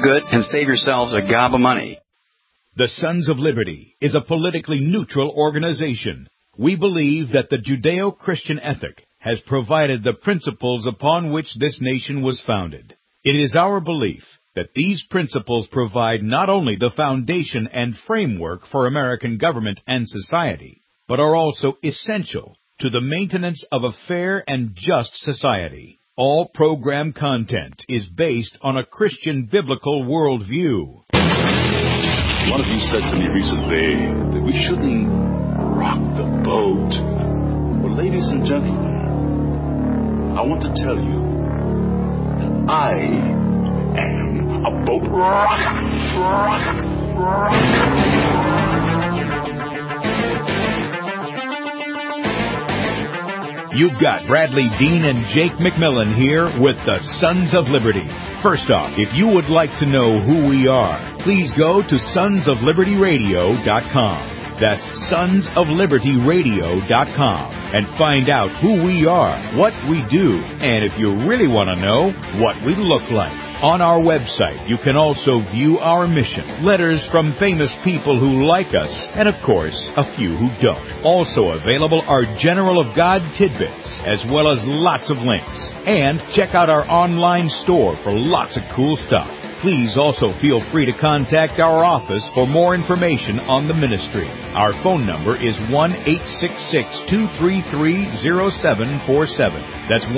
good and save yourselves a gob of money. The Sons of Liberty is a politically neutral organization. We believe that the Judeo-Christian ethic has provided the principles upon which this nation was founded. It is our belief that these principles provide not only the foundation and framework for American government and society, but are also essential to the maintenance of a fair and just society. All program content is based on a Christian biblical worldview. One of you said to me recently that we shouldn't rock the boat. Well, ladies and gentlemen, I want to tell you that I am a boat rocker. You've got Bradley Dean and Jake McMillan here with the Sons of Liberty. First off, if you would like to know who we are, please go to sonsoflibertyradio.com. That's sonsoflibertyradio.com and find out who we are, what we do, and if you really want to know, what we look like. On our website, you can also view our mission, letters from famous people who like us, and of course, a few who don't. Also available are General of God tidbits, as well as lots of links. And check out our online store for lots of cool stuff. Please also feel free to contact our office for more information on the ministry. Our phone number is 1-866-233-0747. That's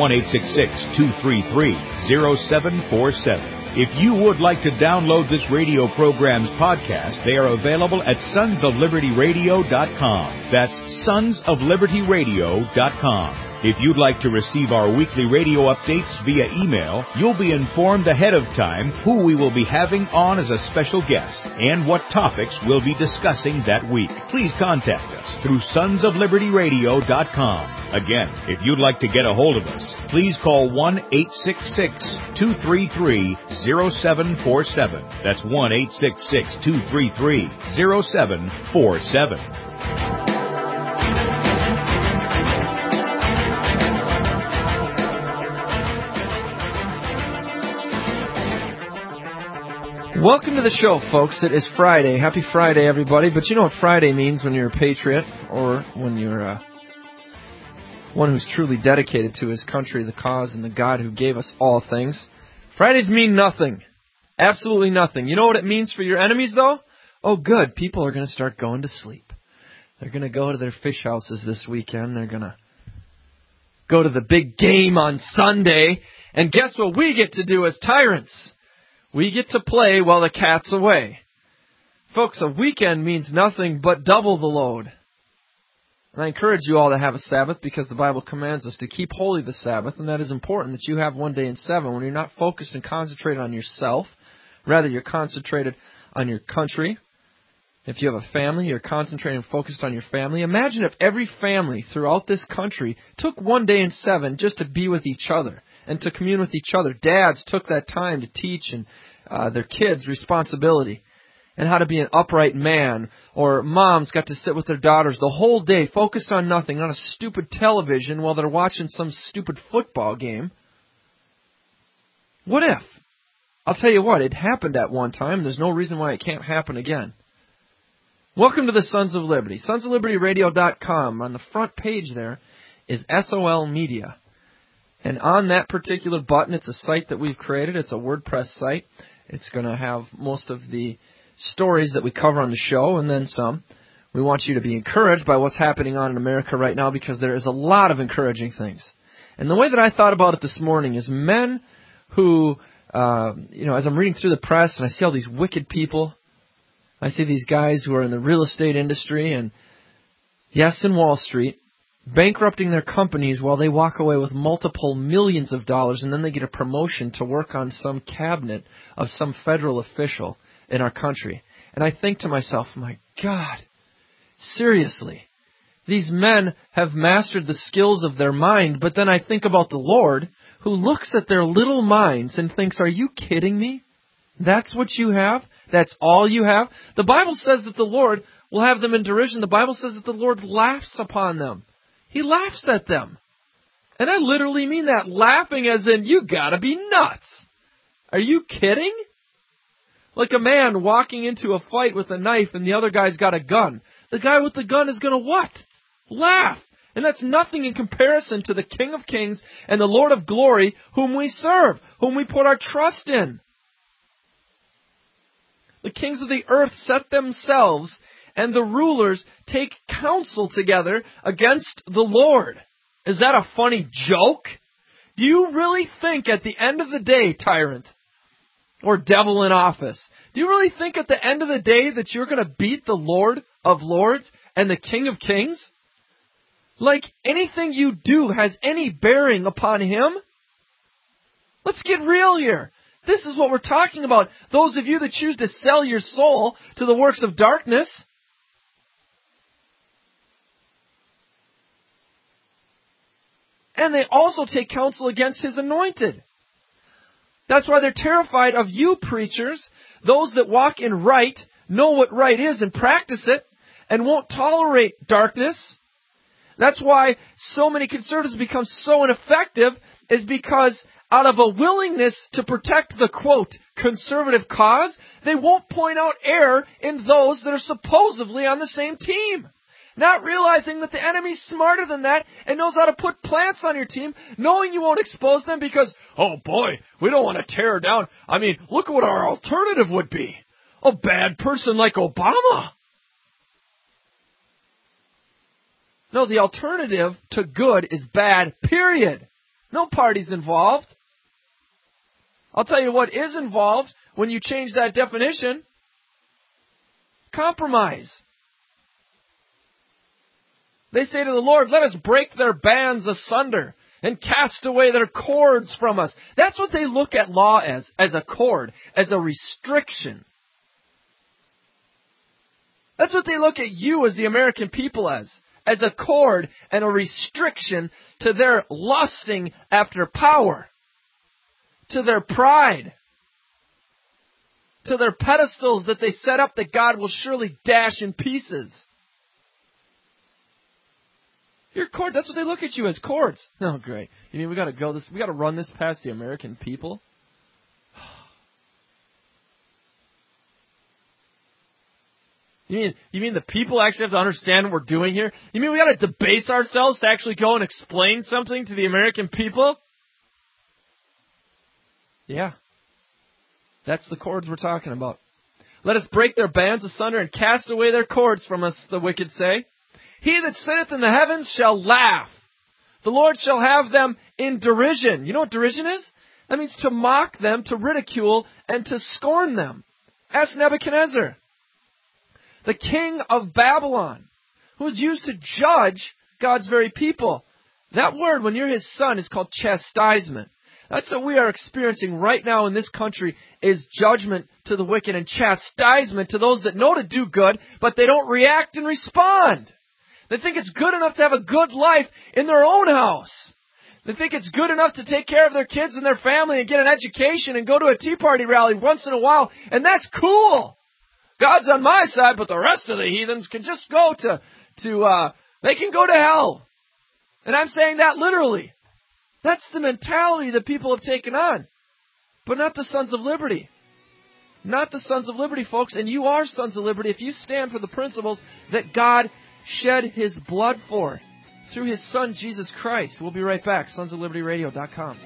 1-866-233-0747. If you would like to download this radio program's podcast, they are available at sonsoflibertyradio.com. That's sonsoflibertyradio.com. If you'd like to receive our weekly radio updates via email, you'll be informed ahead of time who we will be having on as a special guest and what topics we'll be discussing that week. Please contact us through sonsoflibertyradio.com. Again, if you'd like to get a hold of us, please call 1-866-233-0747. That's 1-866-233-0747. Welcome to the show, folks. It is Friday. Happy Friday, everybody. But you know what Friday means when you're a patriot or when you're one who's truly dedicated to his country, the cause, and the God who gave us all things. Fridays mean nothing. Absolutely nothing. You know what it means for your enemies, though? Oh, good. People are going to start going to sleep. They're going to go to their fish houses this weekend. They're going to go to the big game on Sunday. And guess what we get to do as tyrants? We get to play while the cat's away. Folks, a weekend means nothing but double the load. And I encourage you all to have a Sabbath because the Bible commands us to keep holy the Sabbath, and that is important that you have one day in 7 when you're not focused and concentrated on yourself. Rather, you're concentrated on your country. If you have a family, you're concentrated and focused on your family. Imagine if every family throughout this country took one day in 7 just to be with each other and to commune with each other. Dads took that time to teach and their kids responsibility and how to be an upright man. Or moms got to sit with their daughters the whole day, focused on nothing, on a stupid television while they're watching some stupid football game. What if? I'll tell you what, it happened at one time. There's no reason why it can't happen again. Welcome to the Sons of Liberty. Sonsoflibertyradio.com. On the front page there is SOL Media. And on that particular button, it's a site that we've created. It's a WordPress site. It's going to have most of the stories that we cover on the show and then some. We want you to be encouraged by what's happening on in America right now because there is a lot of encouraging things. And the way that I thought about it this morning is men who, as I'm reading through the press and I see all these wicked people, I see these guys who are in the real estate industry and, yes, in Wall Street, bankrupting their companies while they walk away with multiple millions of dollars and then they get a promotion to work on some cabinet of some federal official in our country. And I think to myself, my God, seriously, these men have mastered the skills of their mind, but then I think about the Lord who looks at their little minds and thinks, are you kidding me? That's what you have? That's all you have? The Bible says that the Lord will have them in derision. The Bible says that the Lord laughs upon them. He laughs at them. And I literally mean that, laughing as in, you gotta be nuts. Are you kidding? Like a man walking into a fight with a knife and the other guy's got a gun. The guy with the gun is going to what? Laugh. And that's nothing in comparison to the King of Kings and the Lord of Glory whom we serve, whom we put our trust in. The kings of the earth set themselves, and the rulers take counsel together against the Lord. Is that a funny joke? Do you really think at the end of the day, tyrant, or devil in office, do you really think at the end of the day that you're going to beat the Lord of Lords and the King of Kings? Like anything you do has any bearing upon him? Let's get real here. This is what we're talking about. Those of you that choose to sell your soul to the works of darkness. And they also take counsel against his anointed. That's why they're terrified of you preachers, those that walk in right, know what right is and practice it, and won't tolerate darkness. That's why so many conservatives become so ineffective, is because out of a willingness to protect the, quote, conservative cause, they won't point out error in those that are supposedly on the same team. Not realizing that the enemy's smarter than that and knows how to put plants on your team, knowing you won't expose them because, oh boy, we don't want to tear her down. I mean, look at what our alternative would be. A bad person like Obama. No, the alternative to good is bad, period. No parties involved. I'll tell you what is involved when you change that definition. Compromise. They say to the Lord, let us break their bands asunder and cast away their cords from us. That's what they look at law as a cord, as a restriction. That's what they look at you as the American people as a cord and a restriction to their lusting after power, to their pride, to their pedestals that they set up that God will surely dash in pieces. You're a cord. That's what they look at you as, cords. Oh, great. You mean we got to run this past the American people? You mean the people actually have to understand what we're doing here? You mean we got to debase ourselves to actually go and explain something to the American people? Yeah. That's the cords we're talking about. Let us break their bands asunder and cast away their cords from us, the wicked say. He that sitteth in the heavens shall laugh. The Lord shall have them in derision. You know what derision is? That means to mock them, to ridicule, and to scorn them. Ask Nebuchadnezzar, the king of Babylon, who is used to judge God's very people. That word, when you're his son, is called chastisement. That's what we are experiencing right now in this country, is judgment to the wicked and chastisement to those that know to do good, but they don't react and respond. They think it's good enough to have a good life in their own house. They think it's good enough to take care of their kids and their family and get an education and go to a Tea Party rally once in a while, and that's cool. God's on my side, but the rest of the heathens can just go they can go to hell. And I'm saying that literally. That's the mentality that people have taken on. But not the Sons of Liberty. Not the Sons of Liberty, folks. And you are Sons of Liberty if you stand for the principles that God shed his blood for through his Son, Jesus Christ. We'll be right back. SonsOfLibertyRadio.com.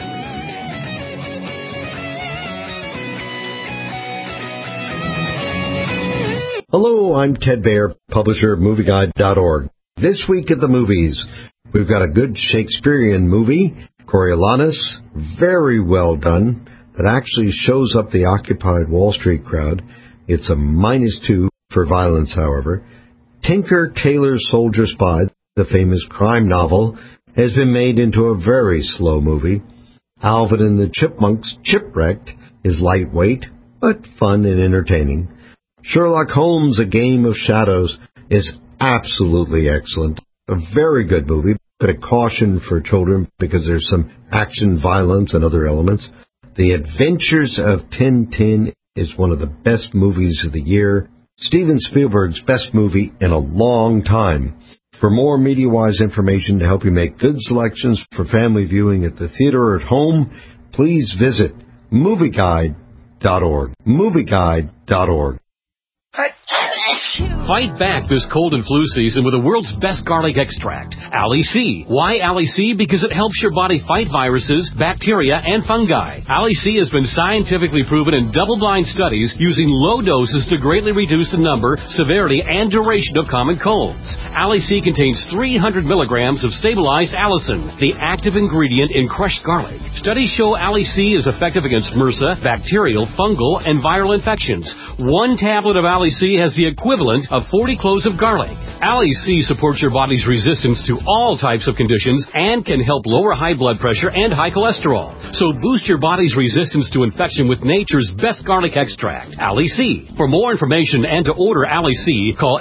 Hello, I'm Ted Baer, publisher of MovieGuide.org. This week at the movies, we've got a good Shakespearean movie, Coriolanus, very well done, that actually shows up the Occupy Wall Street crowd. It's a -2 for violence, however. Tinker Tailor Soldier Spy, the famous crime novel, has been made into a very slow movie. Alvin and the Chipmunks Chipwrecked is lightweight, but fun and entertaining. Sherlock Holmes, A Game of Shadows, is absolutely excellent. A very good movie, but a caution for children because there's some action, violence, and other elements. The Adventures of Tintin is one of the best movies of the year. Steven Spielberg's best movie in a long time. For more media-wise information to help you make good selections for family viewing at the theater or at home, please visit MovieGuide.org. MovieGuide.org. MovieGuide.org. Fight back this cold and flu season with the world's best garlic extract, Ali C. Why Ali C? Because it helps your body fight viruses, bacteria, and fungi. Ali C has been scientifically proven in double-blind studies using low doses to greatly reduce the number, severity, and duration of common colds. Ali C contains 300 milligrams of stabilized allicin, the active ingredient in crushed garlic. Studies show Ali C is effective against MRSA, bacterial, fungal, and viral infections. One tablet of Ali C has the equivalent of 40 cloves of garlic. Ali C supports your body's resistance to all types of conditions and can help lower high blood pressure and high cholesterol. So boost your body's resistance to infection with nature's best garlic extract, Ali C. For more information and to order Ali C, call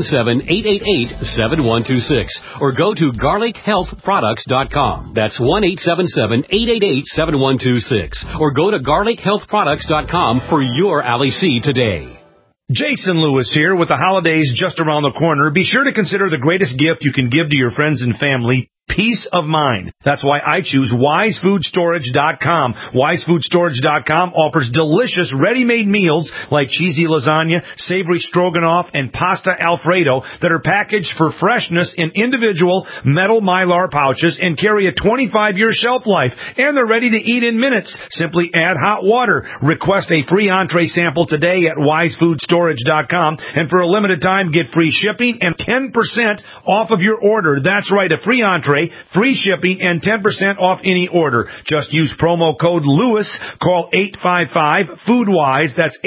877-888-7126 or go to garlichealthproducts.com. That's 1-877-888-7126 or go to garlichealthproducts.com for your Ali C today. Jason Lewis here with the holidays just around the corner. Be sure to consider the greatest gift you can give to your friends and family. Peace of mind. That's why I choose WiseFoodStorage.com. WiseFoodStorage.com offers delicious ready-made meals like cheesy lasagna, savory stroganoff, and pasta Alfredo that are packaged for freshness in individual metal Mylar pouches and carry a 25-year shelf life. And they're ready to eat in minutes. Simply add hot water. Request a free entree sample today at WiseFoodStorage.com. And for a limited time, get free shipping and 10% off of your order. That's right, a free entree, free shipping, and 10% off any order. Just use promo code LEWIS. Call 855-FOODWISE. That's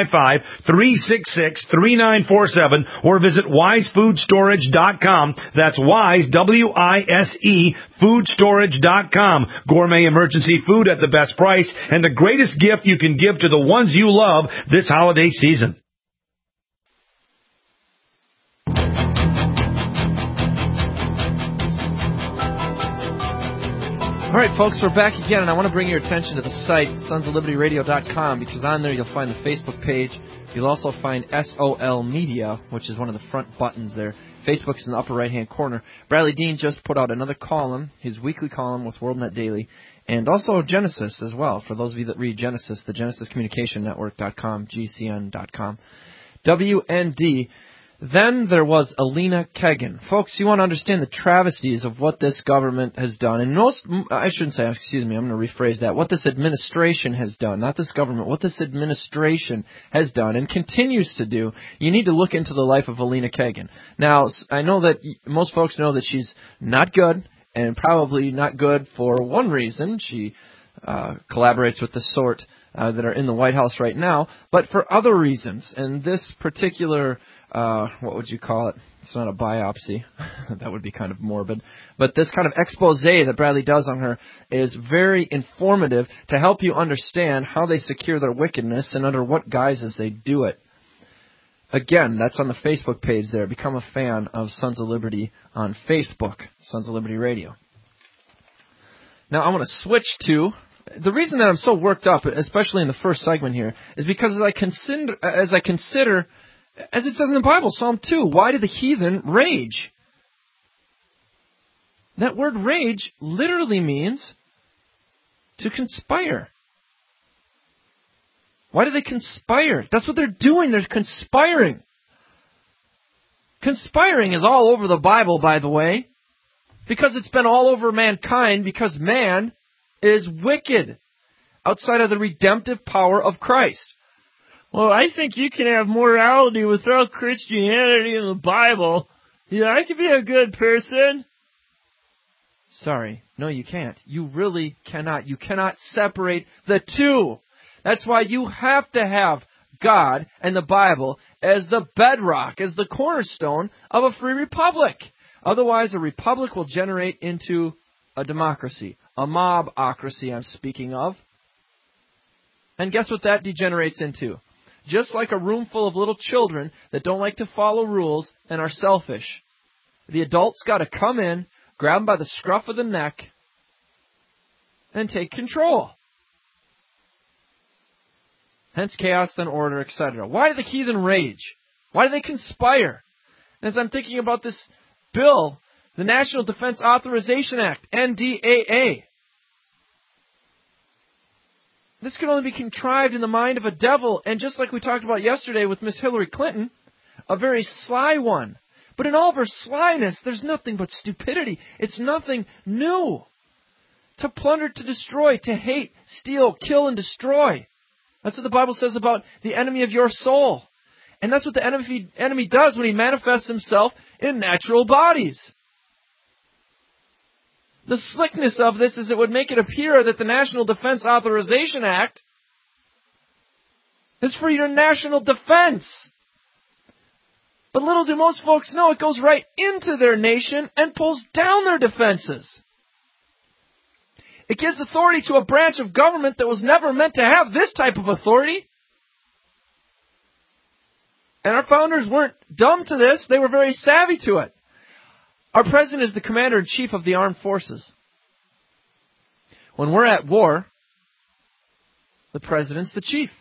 855-366-3947. Or visit WiseFoodStorage.com. That's WISE, W-I-S-E, FoodStorage.com. Gourmet emergency food at the best price and the greatest gift you can give to the ones you love this holiday season. All right, folks, we're back again, and I want to bring your attention to the site, sonsoflibertyradio.com, because on there you'll find the Facebook page. You'll also find SOL Media, which is one of the front buttons there. Facebook's in the upper right-hand corner. Bradley Dean just put out another column, his weekly column with WorldNet Daily, and also Genesis as well. For those of you that read Genesis, the GenesisCommunicationnetwork.com, GCN.com. WND. Then there was Elena Kagan. Folks, you want to understand the travesties of what this government has done. And I shouldn't say, excuse me, I'm going to rephrase that. What this administration has done, not this government, what this administration has done and continues to do. You need to look into the life of Elena Kagan. Now, I know that most folks know that she's not good, and probably not good for one reason. She collaborates with the sort that are in the White House right now, but for other reasons. And this particular what would you call it? It's not a biopsy. That would be kind of morbid. But this kind of expose that Bradley does on her is very informative to help you understand how they secure their wickedness and under what guises they do it. Again, that's on the Facebook page there. Become a fan of Sons of Liberty on Facebook, Sons of Liberty Radio. Now I want to switch to... The reason that I'm so worked up, especially in the first segment here, is because as I consider, as it says in the Bible, Psalm 2, why did the heathen rage? That word rage literally means to conspire. Why do they conspire? That's what they're doing. They're conspiring. Conspiring is all over the Bible, by the way, because it's been all over mankind, because man is wicked outside of the redemptive power of Christ. Well, I think you can have morality without Christianity in the Bible. Yeah, I can be a good person. Sorry. No, you can't. You really cannot. You cannot separate the two. That's why you have to have God and the Bible as the bedrock, as the cornerstone of a free republic. Otherwise, a republic will generate into a democracy, a mobocracy I'm speaking of. And guess what that degenerates into? Just like a room full of little children that don't like to follow rules and are selfish. The adults got to come in, grab them by the scruff of the neck, and take control. Hence chaos, then order, etc. Why do the heathen rage? Why do they conspire? As I'm thinking about this bill, the National Defense Authorization Act, NDAA. This can only be contrived in the mind of a devil, and just like we talked about yesterday with Miss Hillary Clinton, a very sly one. But in all of her slyness, there's nothing but stupidity. It's nothing new. To plunder, to destroy, to hate, steal, kill, and destroy. That's what the Bible says about the enemy of your soul. And that's what the enemy does when he manifests himself in natural bodies. The slickness of this is it would make it appear that the National Defense Authorization Act is for your national defense. But little do most folks know it goes right into their nation and pulls down their defenses. It gives authority to a branch of government that was never meant to have this type of authority. And our founders weren't dumb to this. They were very savvy to it. Our president is the commander-in-chief of the armed forces. When we're at war, the president's the chief.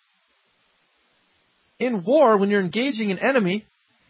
In war, when you're engaging an enemy,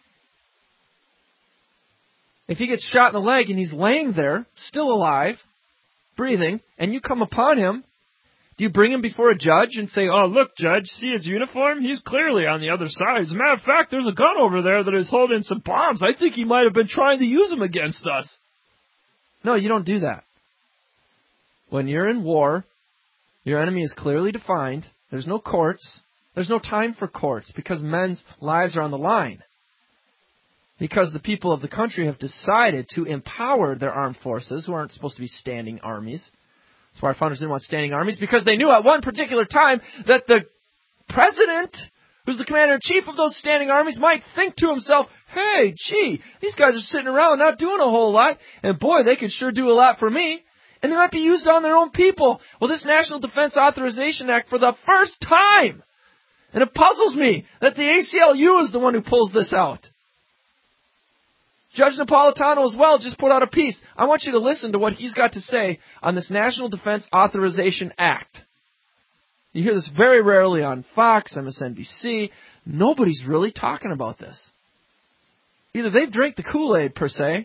if he gets shot in the leg and he's laying there, still alive, breathing, and you come upon him, do you bring him before a judge and say, "Oh, look, Judge, see his uniform? He's clearly on the other side. As a matter of fact, there's a gun over there that is holding some bombs. I think he might have been trying to use them against us." No, you don't do that. When you're in war, your enemy is clearly defined. There's no courts. There's no time for courts because men's lives are on the line. Because the people of the country have decided to empower their armed forces, who aren't supposed to be standing armies. That's why our founders didn't want standing armies, because they knew at one particular time that the president, who's the commander-in-chief of those standing armies, might think to himself, "Hey, gee, these guys are sitting around not doing a whole lot, and boy, they could sure do a lot for me." And they might be used on their own people. Well, this National Defense Authorization Act, for the first time, and it puzzles me that the ACLU is the one who pulls this out. Judge Napolitano as well just put out a piece. I want you to listen to what he's got to say on this National Defense Authorization Act. You hear this very rarely on Fox, MSNBC. Nobody's really talking about this. Either they've drank the Kool-Aid, per se,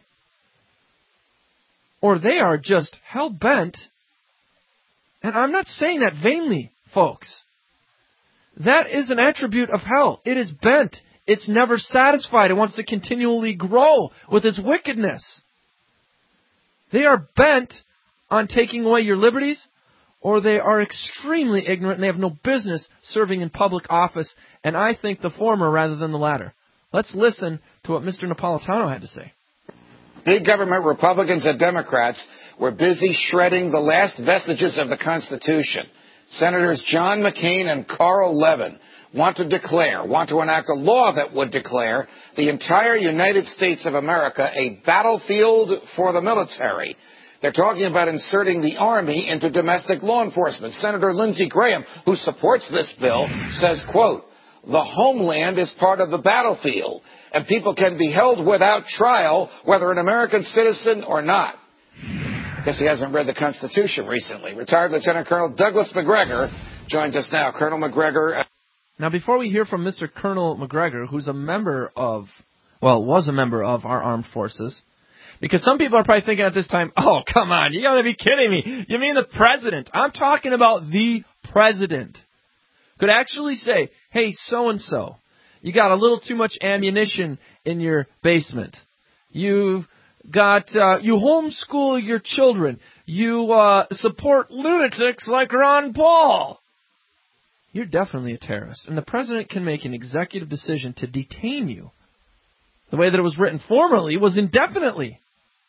or they are just hell-bent. And I'm not saying that vainly, folks. That is an attribute of hell. It is bent. It's never satisfied. It wants to continually grow with its wickedness. They are bent on taking away your liberties, or they are extremely ignorant and they have no business serving in public office. And I think the former rather than the latter. Let's listen to what Mr. Napolitano had to say. Big government Republicans and Democrats were busy shredding the last vestiges of the Constitution. Senators John McCain and Carl Levin want to enact a law that would declare the entire United States of America a battlefield for the military. They're talking about inserting the Army into domestic law enforcement. Senator Lindsey Graham, who supports this bill, says, quote, "The homeland is part of the battlefield, and people can be held without trial, whether an American citizen or not." Guess he hasn't read the Constitution recently. Retired Lieutenant Colonel Douglas Macgregor joins us now. Colonel Macgregor. Now, before we hear from Mr. Colonel Macgregor, who's was a member of our armed forces, because some people are probably thinking at this time, "Oh, come on, you gotta be kidding me. You mean the president?" I'm talking about the president. Could actually say, "Hey, so-and-so, you got a little too much ammunition in your basement. You homeschool your children. You support lunatics like Ron Paul. You're definitely a terrorist." And the president can make an executive decision to detain you. The way that it was written formerly was indefinitely.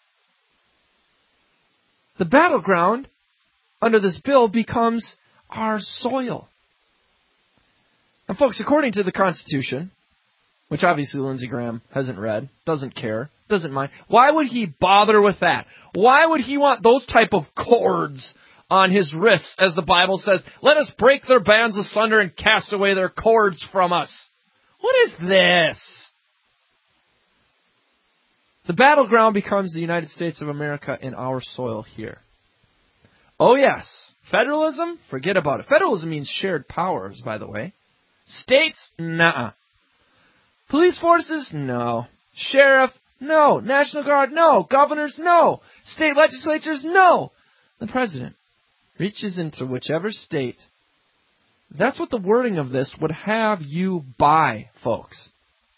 The battleground under this bill becomes our soil. And folks, according to the Constitution, which obviously Lindsey Graham hasn't read, doesn't care, doesn't mind. Why would he bother with that? Why would he want those type of cords on his wrists, as the Bible says? "Let us break their bands asunder and cast away their cords from us." What is this? The battleground becomes the United States of America in our soil here. Oh yes, federalism? Forget about it. Federalism means shared powers, by the way. States? Nuh-uh. Police forces? No. Sheriff? No. National Guard? No. Governors? No. State legislatures? No. The president reaches into whichever state That's what the wording of this would have you buy, folks.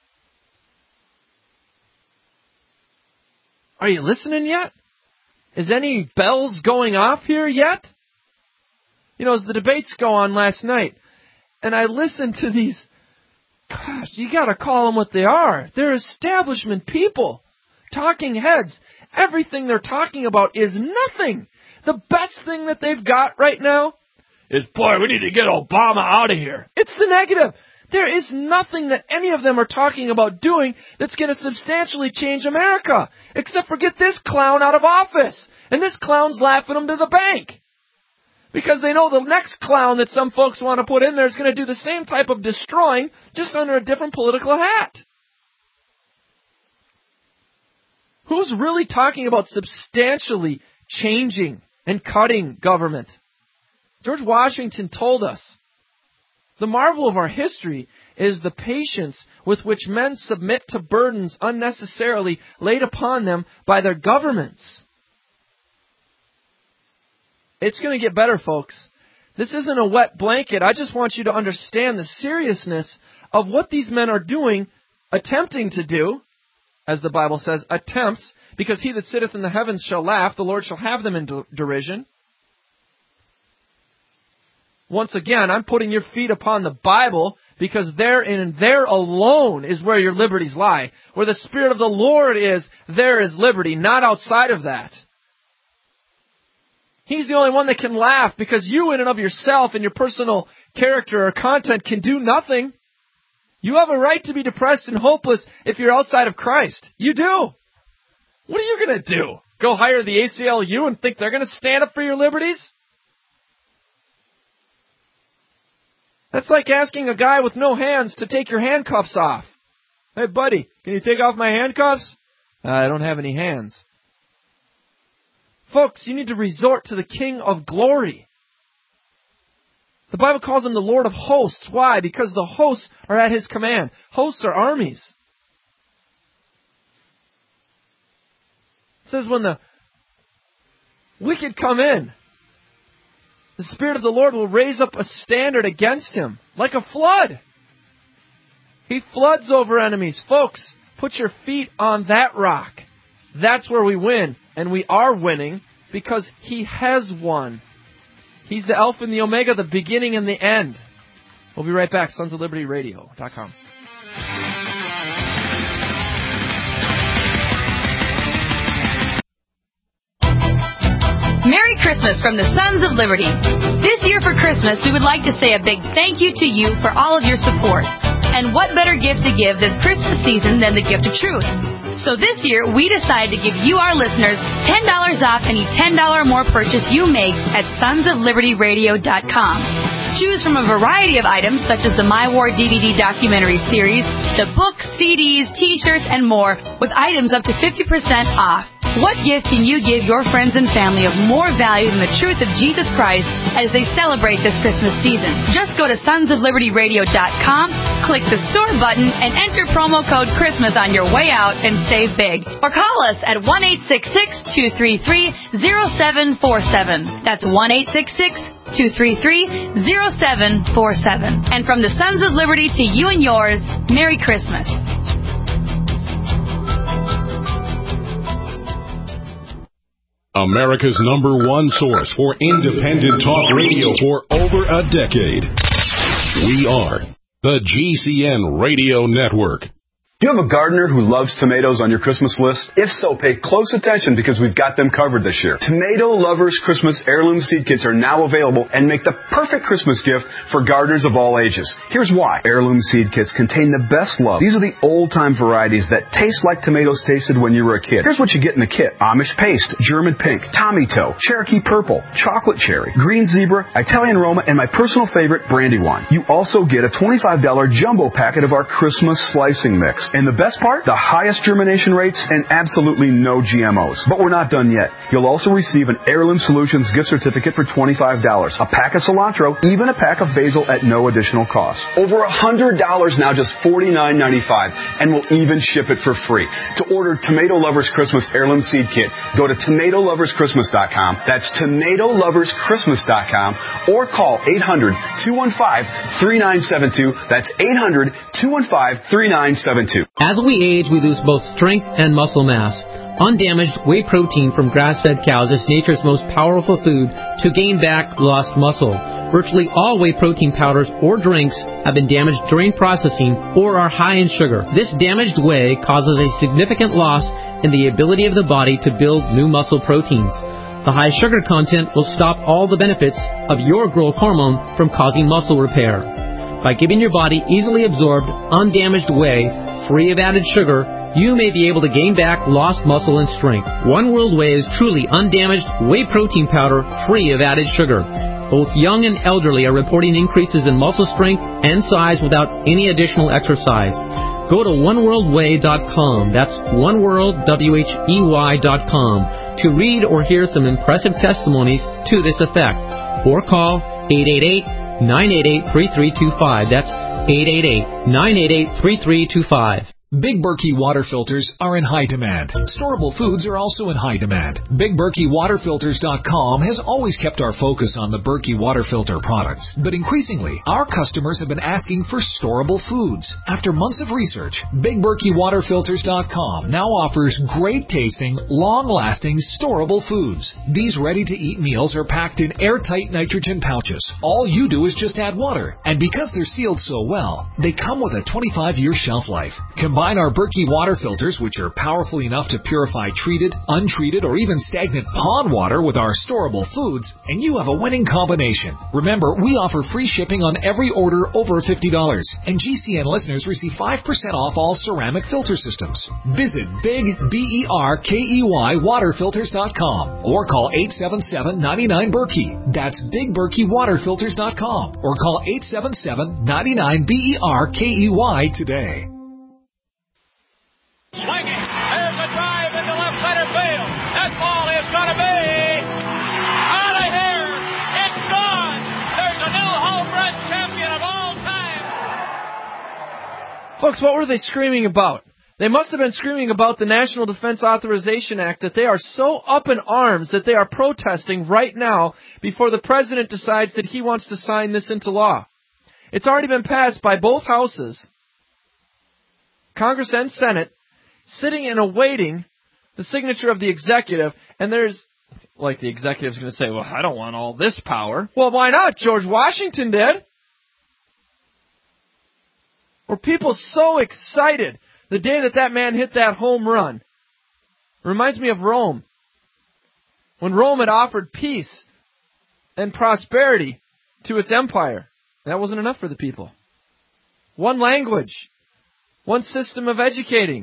Are you listening yet? Is any bells going off here yet? You know, as the debates go on last night, and I listened to these, gosh, you got to call them what they are. They're establishment people, talking heads. Everything they're talking about is nothing. The best thing that they've got right now is, boy, we need to get Obama out of here. It's the negative. There is nothing that any of them are talking about doing that's going to substantially change America, except for get this clown out of office. And this clown's laughing them to the bank. Because they know the next clown that some folks want to put in there is going to do the same type of destroying, just under a different political hat. Who's really talking about substantially changing and cutting government? George Washington told us, the marvel of our history is the patience with which men submit to burdens unnecessarily laid upon them by their governments. It's going to get better, folks. This isn't a wet blanket. I just want you to understand the seriousness of what these men are doing, attempting to do, as the Bible says, attempts, because he that sitteth in the heavens shall laugh, the Lord shall have them in derision. Once again, I'm putting your feet upon the Bible, because therein, there alone is where your liberties lie. Where the Spirit of the Lord is, there is liberty, not outside of that. He's the only one that can laugh, because you in and of yourself and your personal character or content can do nothing. You have a right to be depressed and hopeless if you're outside of Christ. You do. What are you going to do? Go hire the ACLU and think they're going to stand up for your liberties? That's like asking a guy with no hands to take your handcuffs off. Hey, buddy, can you take off my handcuffs? I don't have any hands. Folks, you need to resort to the King of Glory. The Bible calls him the Lord of hosts. Why? Because the hosts are at his command. Hosts are armies. It says when the wicked come in, the Spirit of the Lord will raise up a standard against him, like a flood. He floods over enemies. Folks, put your feet on that rock. That's where we win. And we are winning because he has won. He's the Alpha and the Omega, the beginning and the end. We'll be right back. SonsOfLibertyRadio.com. Merry Christmas from the Sons of Liberty. This year for Christmas, we would like to say a big thank you to you for all of your support. And what better gift to give this Christmas season than the gift of truth? So this year, we decided to give you, our listeners, $10 off any $10 or more purchase you make at SonsOfLibertyRadio.com. Choose from a variety of items such as the My War DVD documentary series to books, CDs, T-shirts, and more with items up to 50% off. What gift can you give your friends and family of more value than the truth of Jesus Christ as they celebrate this Christmas season? Just go to SonsOfLibertyRadio.com, click the store button, and enter promo code Christmas on your way out and save big. Or call us at 1-866-233-0747. That's 1-866-233-0747. And from the Sons of Liberty to you and yours, Merry Christmas. America's #1 source for independent talk radio for over a decade. We are the GCN Radio Network. Do you have a gardener who loves tomatoes on your Christmas list? If so, pay close attention because we've got them covered this year. Tomato Lovers Christmas Heirloom Seed Kits are now available and make the perfect Christmas gift for gardeners of all ages. Here's why. Heirloom Seed Kits contain the best love. These are the old-time varieties that taste like tomatoes tasted when you were a kid. Here's what you get in the kit. Amish Paste, German Pink, Tommy Toe, Cherokee Purple, Chocolate Cherry, Green Zebra, Italian Roma, and my personal favorite, Brandywine. You also get a $25 jumbo packet of our Christmas slicing mix. And the best part? The highest germination rates and absolutely no GMOs. But we're not done yet. You'll also receive an Heirloom Solutions gift certificate for $25, a pack of cilantro, even a pack of basil at no additional cost. Over $100 now, just $49.95, and we'll even ship it for free. To order Tomato Lovers Christmas Heirloom Seed Kit, go to TomatoLoversChristmas.com. That's TomatoLoversChristmas.com, or call 800-215-3972. That's 800-215-3972. As we age, we lose both strength and muscle mass. Undamaged whey protein from grass-fed cows is nature's most powerful food to gain back lost muscle. Virtually all whey protein powders or drinks have been damaged during processing or are high in sugar. This damaged whey causes a significant loss in the ability of the body to build new muscle proteins. The high sugar content will stop all the benefits of your growth hormone from causing muscle repair. By giving your body easily absorbed, undamaged whey, free of added sugar, you may be able to gain back lost muscle and strength. One World Whey is truly undamaged whey protein powder free of added sugar. Both young and elderly are reporting increases in muscle strength and size without any additional exercise. Go to oneworldwhey.com. That's oneworldwhey.com to read or hear some impressive testimonies to this effect. Or call 888-988-3325. That's 888-988-3325. Big Berkey water filters are in high demand. Storable foods are also in high demand. BigBerkeyWaterFilters.com has always kept our focus on the Berkey water filter products. But increasingly, our customers have been asking for storable foods. After months of research, BigBerkeyWaterFilters.com now offers great tasting, long-lasting, storable foods. These ready-to-eat meals are packed in airtight nitrogen pouches. All you do is just add water. And because they're sealed so well, they come with a 25-year shelf life. Combine our Berkey water filters, which are powerful enough to purify treated, untreated, or even stagnant pond water with our storable foods, and you have a winning combination. Remember, we offer free shipping on every order over $50, and GCN listeners receive 5% off all ceramic filter systems. Visit BigBerkey waterfilters.com or call 877-99-BERKEY. That's BigBerkeyWaterFilters.com or call 877-99-BERKEY today. Swinging. There's a drive into left center field. That ball is going to be out of here. It's gone. There's a new home run champion of all time. Folks, what were they screaming about? They must have been screaming about the National Defense Authorization Act, that they are so up in arms that they are protesting right now before the president decides that he wants to sign this into law. It's already been passed by both houses, Congress and Senate, sitting and awaiting the signature of the executive, and there's, like, the executive's going to say, well, I don't want all this power. Well, why not? George Washington did. Were people so excited the day that man hit that home run? Reminds me of Rome. When Rome had offered peace and prosperity to its empire, that wasn't enough for the people. One language, one system of educating.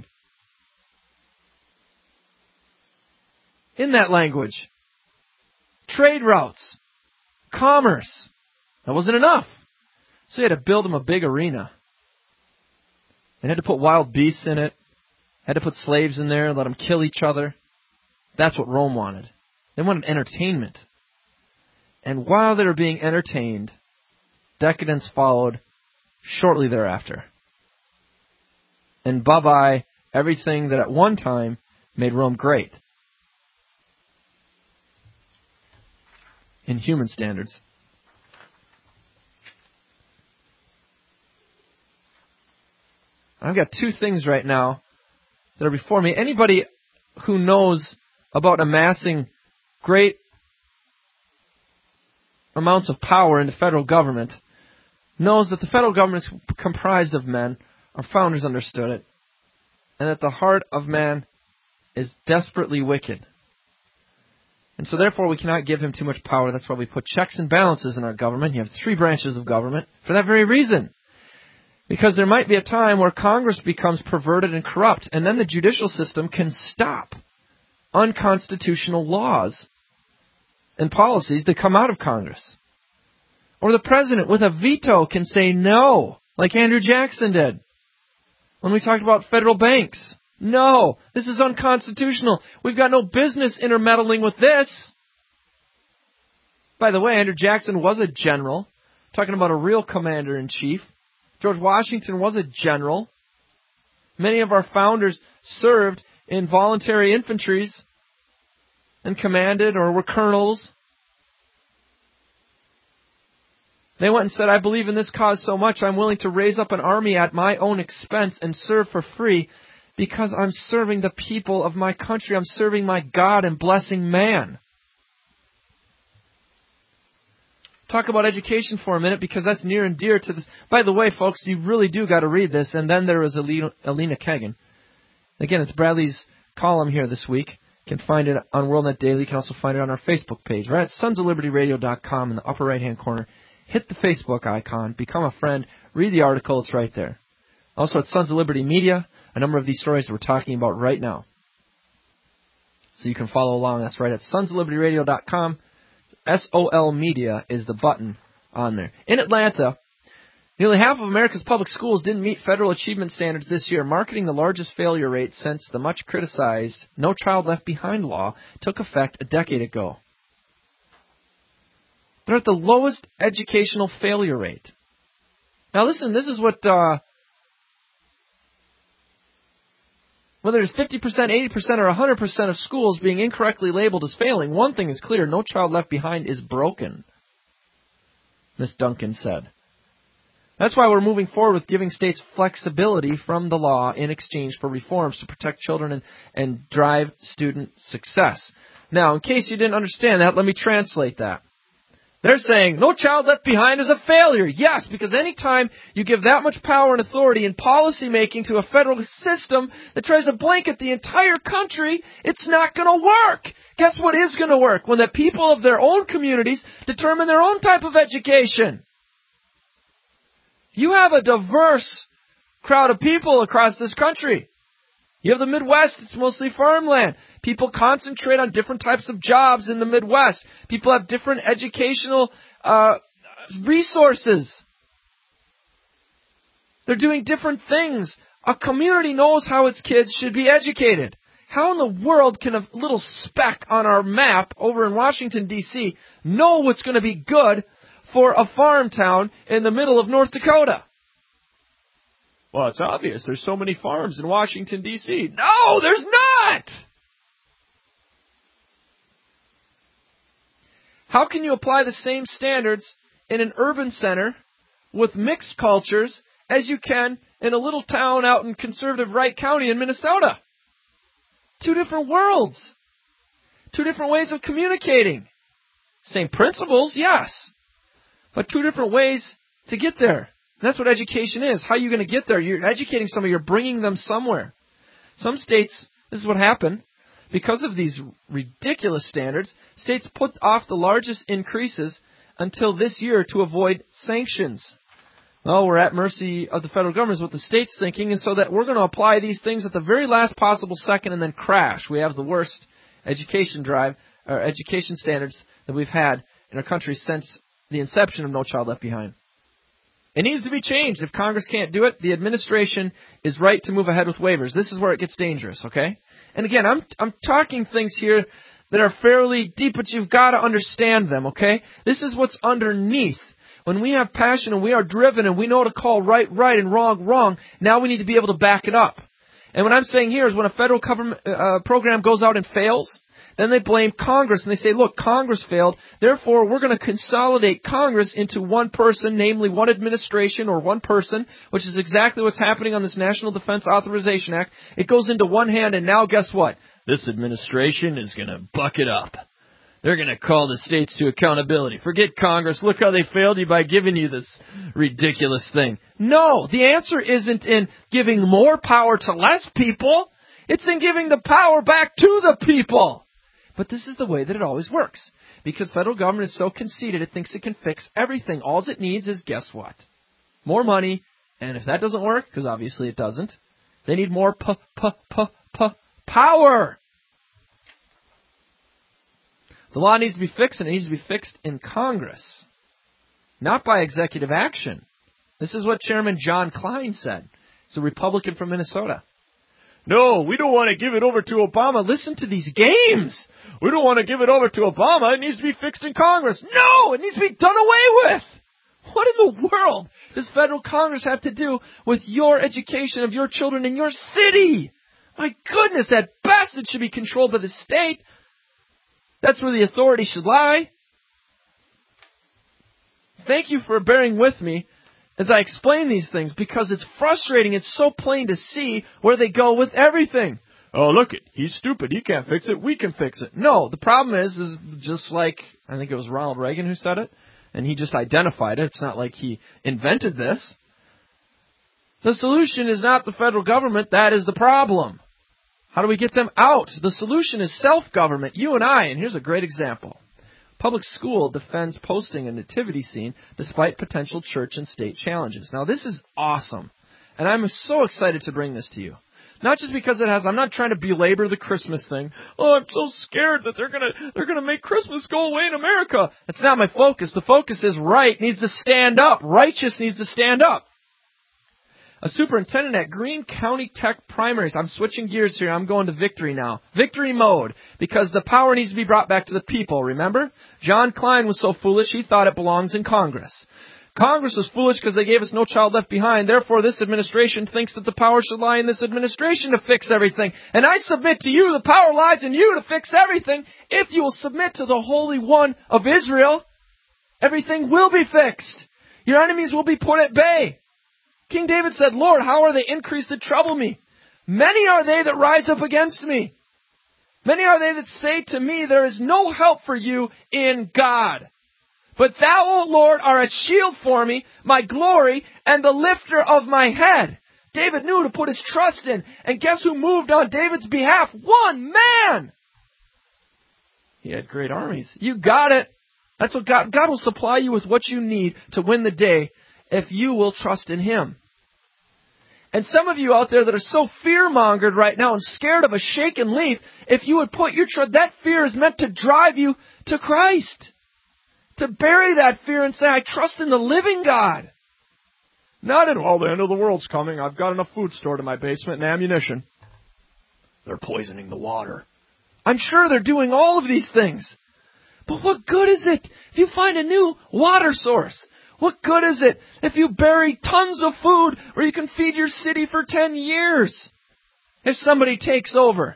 In that language, trade routes, commerce. That wasn't enough. So you had to build them a big arena. They had to put wild beasts in it. Had to put slaves in there and let them kill each other. That's what Rome wanted. They wanted entertainment. And while they were being entertained, decadence followed shortly thereafter. And bye-bye everything that at one time made Rome great. In human standards. I've got two things right now that are before me. Anybody who knows about amassing great amounts of power in the federal government knows that the federal government is comprised of men. Our founders understood it. And that the heart of man is desperately wicked. And so therefore we cannot give him too much power. That's why we put checks and balances in our government. You have 3 branches of government for that very reason. Because there might be a time where Congress becomes perverted and corrupt, and then the judicial system can stop unconstitutional laws and policies that come out of Congress. Or the president with a veto can say no, like Andrew Jackson did. when we talked about federal banks. No, this is unconstitutional. We've got no business intermeddling with this. By the way, Andrew Jackson was a general, talking about a real commander-in-chief. George Washington was a general. Many of our founders served in voluntary infantries and commanded or were colonels. They went and said, I believe in this cause so much, I'm willing to raise up an army at my own expense and serve for free because I'm serving the people of my country. I'm serving my God and blessing man. Talk about education for a minute because that's near and dear to this. By the way, folks, you really do got to read this. And then there was Alina Kagan. Again, it's Bradley's column here this week. You can find it on WorldNet Daily. You can also find it on our Facebook page. Right at sonsoflibertyradio.com in the upper right-hand corner. Hit the Facebook icon. Become a friend. Read the article. It's right there. Also at Sons of Liberty Media, a number of these stories that we're talking about right now. So you can follow along. That's right at sonsoflibertyradio.com. SOL Media is the button on there. In Atlanta, nearly half of America's public schools didn't meet federal achievement standards this year, marking the largest failure rate since the much-criticized No Child Left Behind law took effect a decade ago. They're at the lowest educational failure rate. Now listen, this is what... whether it's 50%, 80%, or 100% of schools being incorrectly labeled as failing, one thing is clear, No Child Left Behind is broken, Ms. Duncan said. That's why we're moving forward with giving states flexibility from the law in exchange for reforms to protect children and drive student success. Now, in case you didn't understand that, let me translate that. They're saying No Child Left Behind is a failure. Yes, because any time you give that much power and authority in policy making to a federal system that tries to blanket the entire country, it's not going to work. Guess what is going to work? When the people of their own communities determine their own type of education. You have a diverse crowd of people across this country. You have the Midwest, it's mostly farmland. People concentrate on different types of jobs in the Midwest. People have different educational resources. They're doing different things. A community knows how its kids should be educated. How in the world can a little speck on our map over in Washington, D.C. know what's going to be good for a farm town in the middle of North Dakota? Well, it's obvious. There's so many farms in Washington, D.C. No, there's not! How can you apply the same standards in an urban center with mixed cultures as you can in a little town out in conservative Wright County in Minnesota? Two different worlds. Two different ways of communicating. Same principles, yes. But two different ways to get there. And that's what education is. How are you going to get there? You're educating somebody. You're bringing them somewhere. Some states, this is what happened. Because of these ridiculous standards, states put off the largest increases until this year to avoid sanctions. Well, we're at mercy of the federal government is what the state's thinking, and so that we're going to apply these things at the very last possible second and then crash. We have the worst education standards that we've had in our country since the inception of No Child Left Behind. It needs to be changed. If Congress can't do it, the administration is right to move ahead with waivers. This is where it gets dangerous, okay? And again, I'm talking things here that are fairly deep, but you've got to understand them, okay? This is what's underneath. When we have passion and we are driven and we know to call right and wrong, now we need to be able to back it up. And what I'm saying here is when a federal government program goes out and fails, then they blame Congress, and they say, look, Congress failed, therefore we're going to consolidate Congress into one person, namely one administration or one person, which is exactly what's happening on this National Defense Authorization Act. It goes into one hand, and now guess what? This administration is going to buck it up. They're going to call the states to accountability. Forget Congress. Look how they failed you by giving you this ridiculous thing. No, the answer isn't in giving more power to less people. It's in giving the power back to the people. But this is the way that it always works. Because federal government is so conceited, it thinks it can fix everything. All it needs is, guess what? More money. And if that doesn't work, because obviously it doesn't, they need more power. The law needs to be fixed, and it needs to be fixed in Congress. Not by executive action. This is what Chairman John Klein said. It's a Republican from Minnesota. No, we don't want to give it over to Obama. Listen to these games. We don't want to give it over to Obama. It needs to be fixed in Congress. No, it needs to be done away with. What in the world does federal Congress have to do with your education of your children in your city? My goodness, at best it should be controlled by the state. That's where the authority should lie. Thank you for bearing with me as I explain these things, because it's frustrating. It's so plain to see where they go with everything. Oh, look it, he's stupid. He can't fix it. We can fix it. No, the problem is just like, I think it was Ronald Reagan who said it, and he just identified it. It's not like he invented this. The solution is not the federal government. That is the problem. How do we get them out? The solution is self-government, you and I, and here's a great example. Public school defends posting a nativity scene despite potential church and state challenges. Now, this is awesome, and I'm so excited to bring this to you. Not just because it has, I'm not trying to belabor the Christmas thing. Oh, I'm so scared that they're gonna make Christmas go away in America. That's not my focus. The focus is right needs to stand up. Righteous needs to stand up. A superintendent at Greene County Tech Primaries. I'm switching gears here. I'm going to victory now. Victory mode. Because the power needs to be brought back to the people, remember? John Klein was so foolish he thought it belongs in Congress. Congress was foolish because they gave us No Child Left Behind. Therefore, this administration thinks that the power should lie in this administration to fix everything. And I submit to you, the power lies in you to fix everything. If you will submit to the Holy One of Israel, everything will be fixed. Your enemies will be put at bay. King David said, Lord, how are they increased that trouble me? Many are they that rise up against me. Many are they that say to me, there is no help for you in God. But thou, O Lord, art a shield for me, my glory, and the lifter of my head. David knew to put his trust in. And guess who moved on David's behalf? One man! He had great armies. You got it. That's what God will supply you with what you need to win the day if you will trust in Him. And some of you out there that are so fear-mongered right now and scared of a shaken leaf, if you would put your trust, that fear is meant to drive you to Christ. To bury that fear and say, I trust in the living God. Not in, well, the end of the world's coming. I've got enough food stored in my basement and ammunition. They're poisoning the water. I'm sure they're doing all of these things. But what good is it if you find a new water source? What good is it if you bury tons of food where you can feed your city for 10 years? If somebody takes over.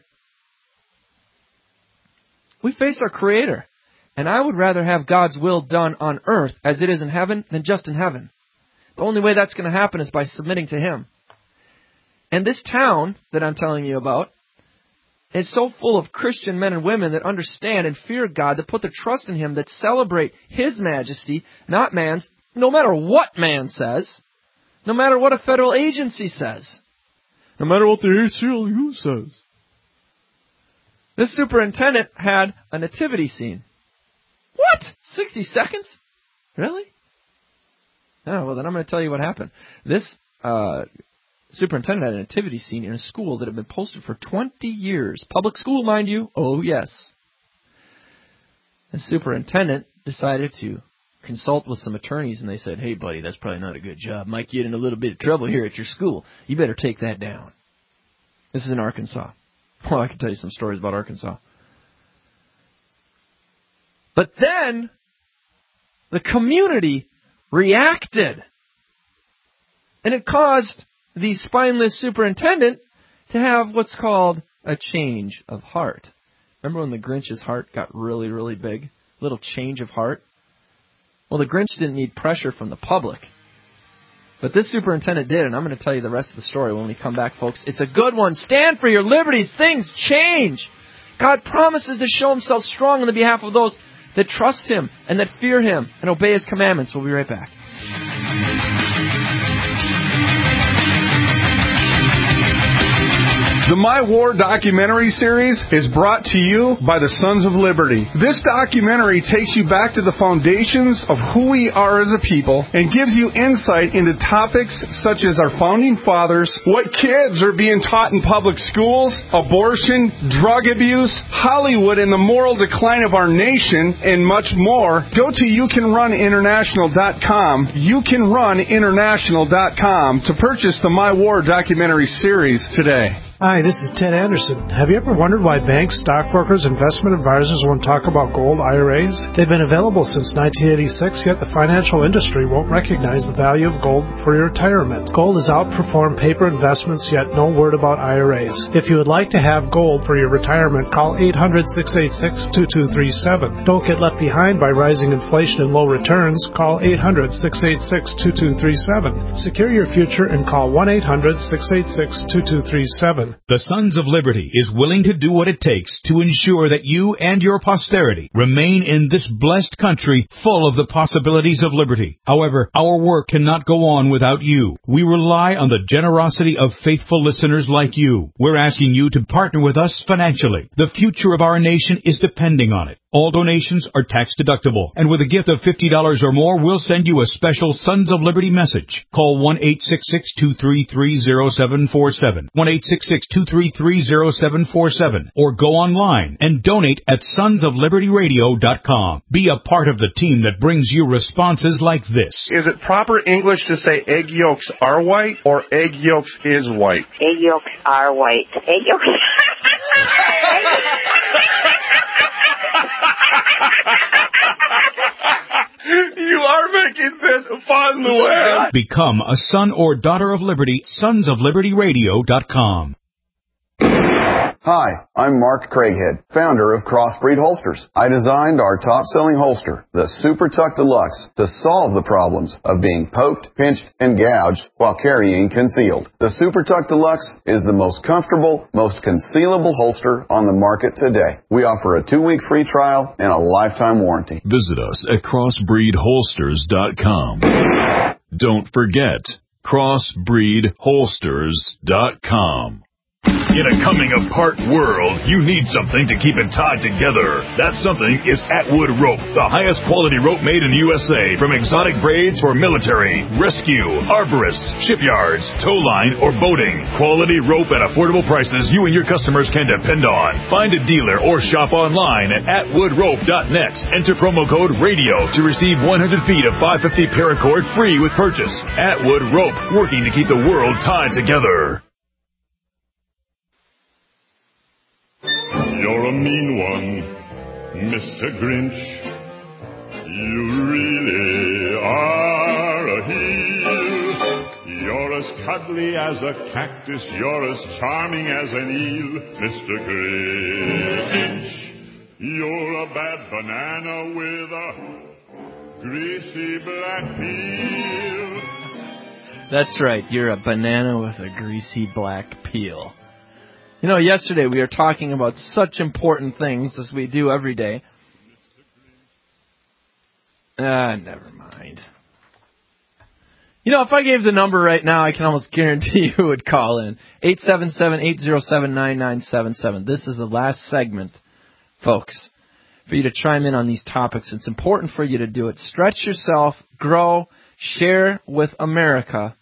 We face our Creator. And I would rather have God's will done on earth as it is in heaven than just in heaven. The only way that's going to happen is by submitting to Him. And this town that I'm telling you about is so full of Christian men and women that understand and fear God, that put their trust in Him, that celebrate His majesty, not man's, no matter what man says, no matter what a federal agency says, no matter what the ACLU says. This superintendent had a nativity scene. What? 60 seconds? Really? Oh, well, then I'm going to tell you what happened. This superintendent had a nativity scene in a school that had been posted for 20 years. Public school, mind you. Oh, yes. The superintendent decided to consult with some attorneys, and they said, hey, buddy, that's probably not a good job. Might get in a little bit of trouble here at your school. You better take that down. This is in Arkansas. Well, I can tell you some stories about Arkansas. But then, the community reacted. And it caused the spineless superintendent to have what's called a change of heart. Remember when the Grinch's heart got really, really big? A little change of heart? Well, the Grinch didn't need pressure from the public. But this superintendent did, and I'm going to tell you the rest of the story when we come back, folks. It's a good one. Stand for your liberties. Things change. God promises to show Himself strong on the behalf of those that trust Him and that fear Him and obey His commandments. We'll be right back. The My War documentary series is brought to you by the Sons of Liberty. This documentary takes you back to the foundations of who we are as a people and gives you insight into topics such as our founding fathers, what kids are being taught in public schools, abortion, drug abuse, Hollywood and the moral decline of our nation, and much more. Go to YouCanRunInternational.com, YouCanRunInternational.com to purchase the My War documentary series today. Hi, this is Ted Anderson. Have you ever wondered why banks, stockbrokers, investment advisors won't talk about gold IRAs? They've been available since 1986, yet the financial industry won't recognize the value of gold for your retirement. Gold has outperformed paper investments, yet no word about IRAs. If you would like to have gold for your retirement, call 800-686-2237. Don't get left behind by rising inflation and low returns. Call 800-686-2237. Secure your future and call 1-800-686-2237. The Sons of Liberty is willing to do what it takes to ensure that you and your posterity remain in this blessed country full of the possibilities of liberty. However, our work cannot go on without you. We rely on the generosity of faithful listeners like you. We're asking you to partner with us financially. The future of our nation is depending on it. All donations are tax deductible, and with a gift of $50 or more, we'll send you a special Sons of Liberty message. Call 1-866-233-0747, 1-866-233-0747, or go online and donate at sonsoflibertyradio.com. Be a part of the team that brings you responses like this. Is it proper English to say egg yolks are white or egg yolks is white? Egg yolks are white. Egg yolks. You are making this fun, Llewellyn. Become a son or daughter of liberty, sonsoflibertyradio.com. Hi, I'm Mark Craighead, founder of Crossbreed Holsters. I designed our top-selling holster, the Super Tuck Deluxe, to solve the problems of being poked, pinched, and gouged while carrying concealed. The Super Tuck Deluxe is the most comfortable, most concealable holster on the market today. We offer a 2-week free trial and a lifetime warranty. Visit us at crossbreedholsters.com. Don't forget, crossbreedholsters.com. In a coming-apart world, you need something to keep it tied together. That something is Atwood Rope, the highest quality rope made in the USA, from exotic braids for military, rescue, arborists, shipyards, tow line, or boating. Quality rope at affordable prices you and your customers can depend on. Find a dealer or shop online at atwoodrope.net. Enter promo code RADIO to receive 100 feet of 550 paracord free with purchase. Atwood Rope, working to keep the world tied together. You're a mean one, Mr. Grinch. You really are a heel. You're as cuddly as a cactus. You're as charming as an eel, Mr. Grinch. You're a bad banana with a greasy black peel. That's right, you're a banana with a greasy black peel. You know, yesterday we were talking about such important things as we do every day. Never mind. You know, if I gave the number right now, I can almost guarantee you would call in. 877-807-9977. This is the last segment, folks, for you to chime in on these topics. It's important for you to do it. Stretch yourself, grow, share with America.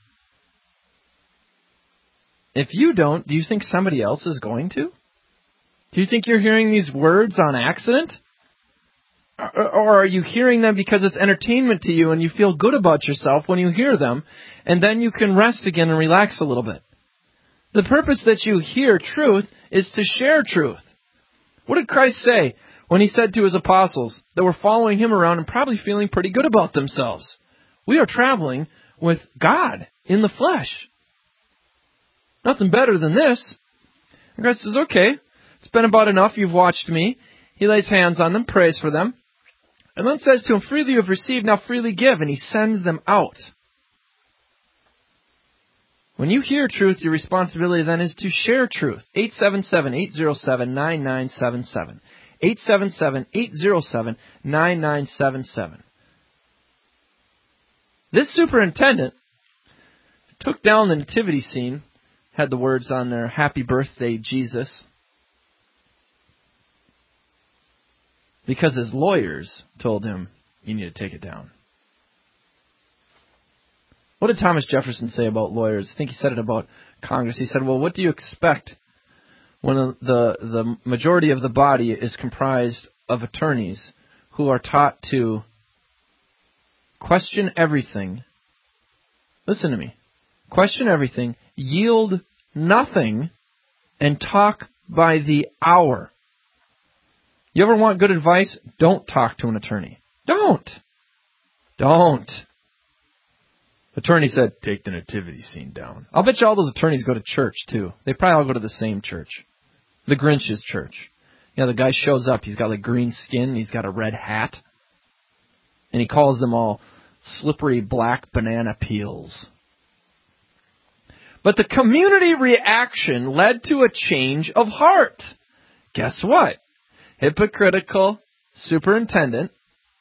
If you don't, do you think somebody else is going to? Do you think you're hearing these words on accident? Or are you hearing them because it's entertainment to you and you feel good about yourself when you hear them, and then you can rest again and relax a little bit? The purpose that you hear truth is to share truth. What did Christ say when he said to his apostles that were following him around and probably feeling pretty good about themselves? We are traveling with God in the flesh. Nothing better than this. And Christ says, okay, it's been about enough. You've watched me. He lays hands on them, prays for them, and then says to them, freely you have received, now freely give. And he sends them out. When you hear truth, your responsibility then is to share truth. 877-807-9977. 877-807-9977. This superintendent took down the nativity scene, had the words on there, "Happy Birthday, Jesus," because his lawyers told him, you need to take it down. What did Thomas Jefferson say about lawyers? I think he said it about Congress. He said, well, what do you expect when the majority of the body is comprised of attorneys who are taught to question everything? Listen to me. Question everything, yield nothing, and talk by the hour. You ever want good advice? Don't talk to an attorney. Don't. Attorney said, take the nativity scene down. I'll bet you all those attorneys go to church, too. They probably all go to the same church. The Grinch's church. You know, the guy shows up. He's got like green skin. He's got a red hat. And he calls them all slippery black banana peels. But the community reaction led to a change of heart. Guess what? Hypocritical superintendent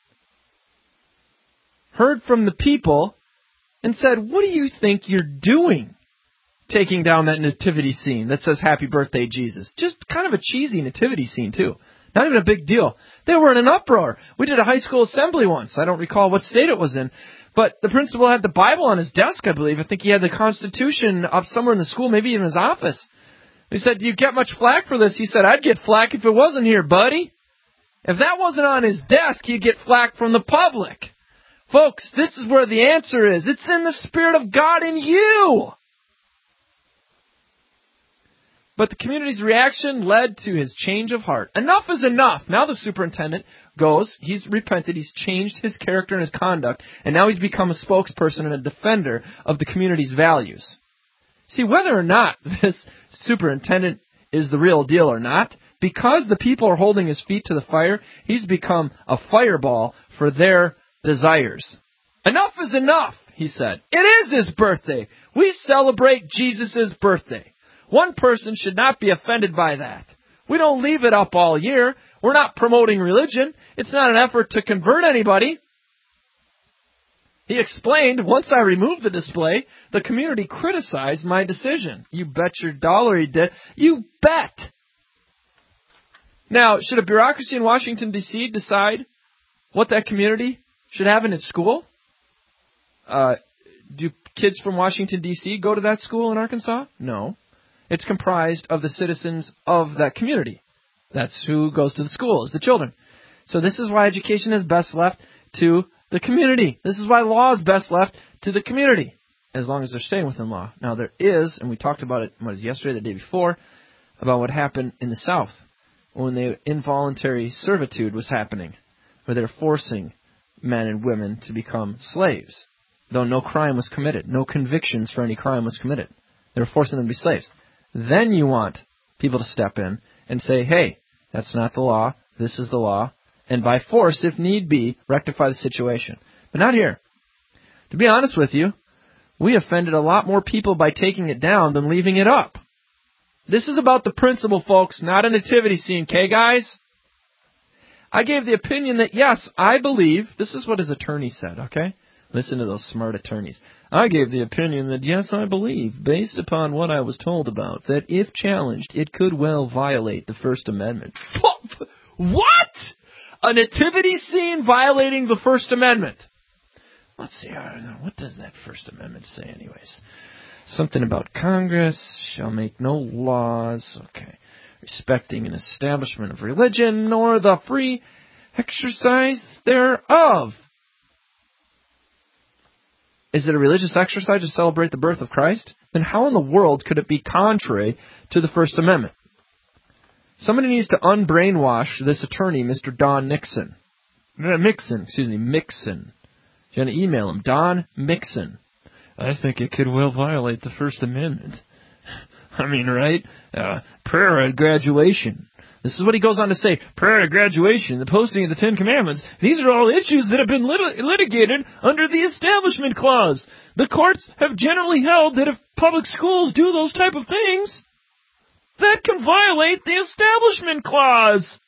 heard from the people and said, what do you think you're doing taking down that nativity scene that says Happy Birthday, Jesus? Just kind of a cheesy nativity scene, too. Not even a big deal. They were in an uproar. We did a high school assembly once. I don't recall what state it was in. But the principal had the Bible on his desk, I believe. I think he had the Constitution up somewhere in the school, maybe even his office. He said, do you get much flack for this? He said, I'd get flack if it wasn't here, buddy. If that wasn't on his desk, he'd get flack from the public. Folks, this is where the answer is. It's in the Spirit of God in you. But the community's reaction led to his change of heart. Enough is enough. Now the superintendent goes, he's repented, he's changed his character and his conduct, and now he's become a spokesperson and a defender of the community's values. See, whether or not this superintendent is the real deal or not, because the people are holding his feet to the fire, he's become a fireball for their desires. Enough is enough, he said. It is his birthday. We celebrate Jesus' birthday. One person should not be offended by that. We don't leave it up all year. We're not promoting religion. It's not an effort to convert anybody. He explained, once I removed the display, the community criticized my decision. You bet your dollar he did. You bet. Now, should a bureaucracy in Washington, D.C. decide what that community should have in its school? Do kids from Washington, D.C. go to that school in Arkansas? No. It's comprised of the citizens of that community. That's who goes to the school, is the children. So this is why education is best left to the community. This is why law is best left to the community, as long as they're staying within law. Now there is, and we talked about it, yesterday, the day before, about what happened in the South when the involuntary servitude was happening, where they're forcing men and women to become slaves, though no crime was committed, no convictions for any crime was committed. They were forcing them to be slaves. Then you want people to step in and say, hey, that's not the law, this is the law, and by force, if need be, rectify the situation. But not here. To be honest with you, we offended a lot more people by taking it down than leaving it up. This is about the principle, folks, not a nativity scene, okay, guys? I gave the opinion that, yes, I believe, this is what his attorney said, okay? Listen to those smart attorneys. I gave the opinion that, yes, I believe, based upon what I was told about, that if challenged, it could well violate the First Amendment. What? A nativity scene violating the First Amendment? Let's see, what does that First Amendment say anyways? Something about Congress shall make no laws, okay, respecting an establishment of religion, nor the free exercise thereof. Is it a religious exercise to celebrate the birth of Christ? Then how in the world could it be contrary to the First Amendment? Somebody needs to unbrainwash this attorney, Mr. Don Mixon. Mixon. You're going to email him, Don Mixon. I think it could well violate the First Amendment. I mean, right? Prayer at graduation. This is what he goes on to say. Prayer at graduation, the posting of the Ten Commandments. These are all issues that have been litigated under the Establishment Clause. The courts have generally held that if public schools do those type of things, that can violate the Establishment Clause.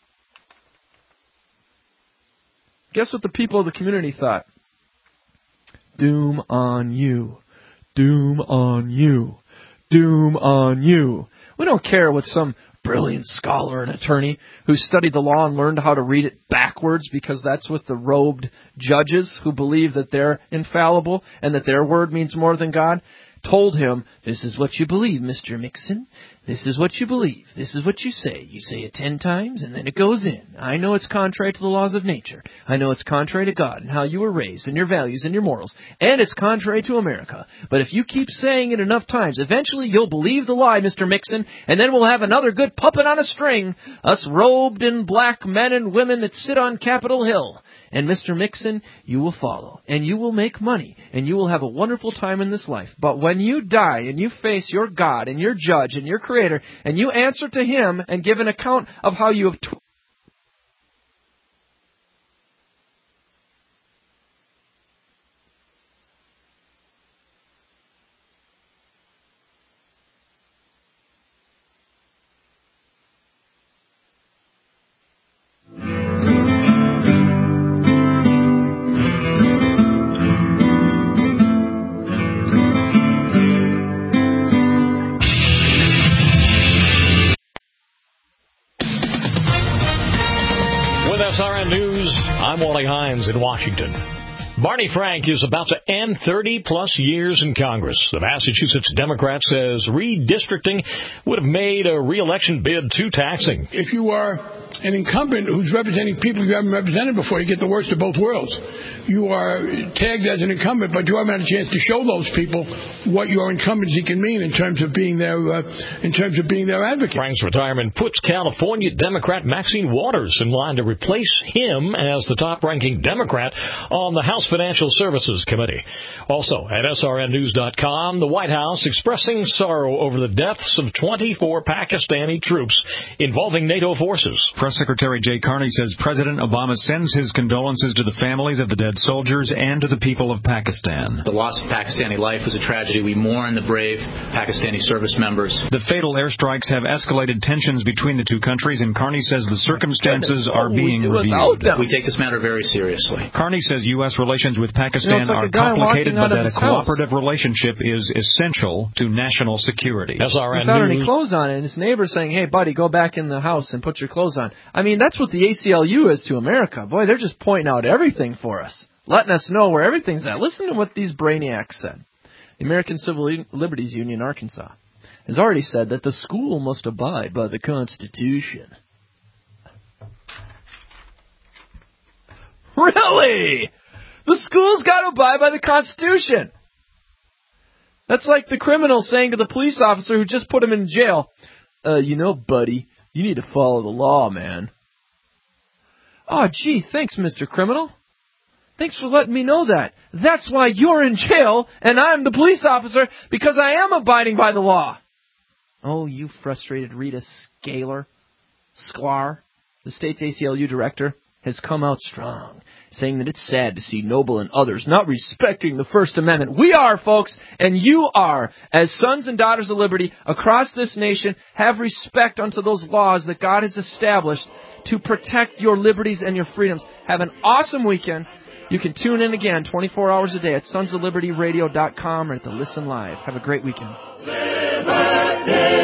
Guess what the people of the community thought? Doom on you. Doom on you. doom on you. We don't care what some brilliant scholar and attorney who studied the law and learned how to read it backwards, because that's what the robed judges who believe that they're infallible and that their word means more than God told him, this is what you believe, Mr. Mixon. This is what you believe. This is what you say. You say it 10 times, and then it goes in. I know it's contrary to the laws of nature. I know it's contrary to God and how you were raised and your values and your morals. And it's contrary to America. But if you keep saying it enough times, eventually you'll believe the lie, Mr. Mixon, and then we'll have another good puppet on a string, us robed in black men and women that sit on Capitol Hill. And Mr. Mixon, you will follow, and you will make money, and you will have a wonderful time in this life. But when you die and you face your God and your judge and your Creator, and you answer to Him and give an account of how you have SRN News, I'm Wally Hines in Washington. Barney Frank is about to end 30-plus years in Congress. The Massachusetts Democrat says redistricting would have made a re-election bid too taxing. If you are an incumbent who's representing people you haven't represented before, you get the worst of both worlds. You are tagged as an incumbent, but you haven't had a chance to show those people what your incumbency can mean in terms of being their advocate. Frank's retirement puts California Democrat Maxine Waters in line to replace him as the top-ranking Democrat on the House Financial Services Committee. Also, at srnnews.com, the White House expressing sorrow over the deaths of 24 Pakistani troops involving NATO forces. Press Secretary Jay Carney says President Obama sends his condolences to the families of the dead soldiers and to the people of Pakistan. The loss of Pakistani life was a tragedy. We mourn the brave Pakistani service members. The fatal airstrikes have escalated tensions between the two countries, and Carney says the circumstances are being reviewed. We take this matter very seriously. Carney says U.S. relations with Pakistan are complicated, but that a cooperative relationship is essential to national security. SRN without any clothes on, and his neighbor's saying, hey, buddy, go back in the house and put your clothes on. I mean, that's what the ACLU is to America. Boy, they're just pointing out everything for us, letting us know where everything's at. Listen to what these brainiacs said. The American Civil Liberties Union, Arkansas, has already said that the school must abide by the Constitution. Really? The school's got to abide by the Constitution. That's like the criminal saying to the police officer who just put him in jail, buddy, you need to follow the law, man. Oh, gee, thanks, Mr. Criminal. Thanks for letting me know that. That's why you're in jail and I'm the police officer, because I am abiding by the law. Oh, you frustrated Rita Sklar, the state's ACLU director, has come out strong, saying that it's sad to see Noble and others not respecting the First Amendment. We are, folks, and you are. As sons and daughters of liberty across this nation, have respect unto those laws that God has established to protect your liberties and your freedoms. Have an awesome weekend. You can tune in again 24 hours a day at sonsoflibertyradio.com or at the Listen Live. Have a great weekend. Liberty.